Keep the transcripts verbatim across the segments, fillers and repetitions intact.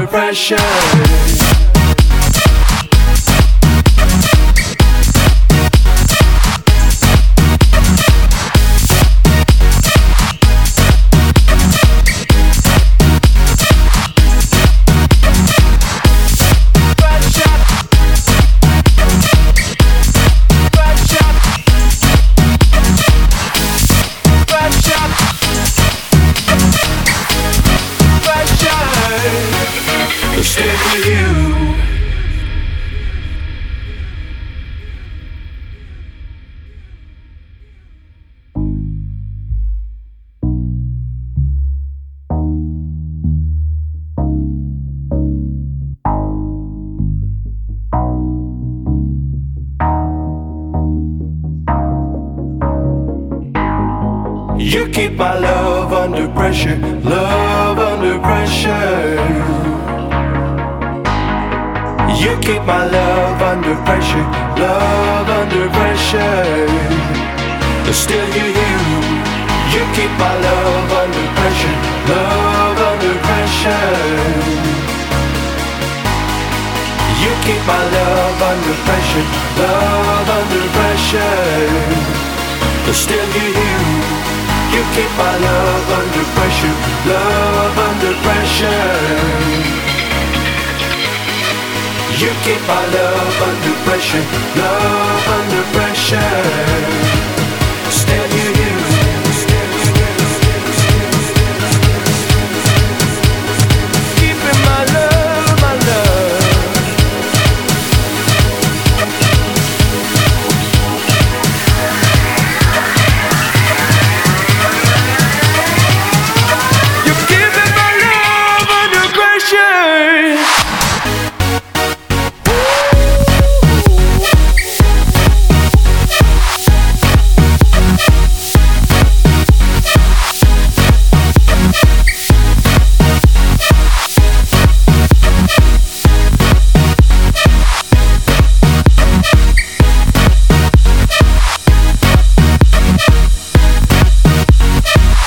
pressure. Stay with you. You keep my love under pressure, love under pressure. You keep my love under pressure, love under pressure. Still you, you, you keep my love under pressure, love under pressure. You keep my love under pressure, love under pressure. Still you, you, you keep my love under pressure, love under pressure. You keep my love under pressure, love under pressure. Still you, you. Keeping my love, my love. You're keeping my love under pressure.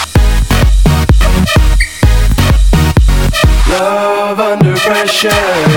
Love under pressure.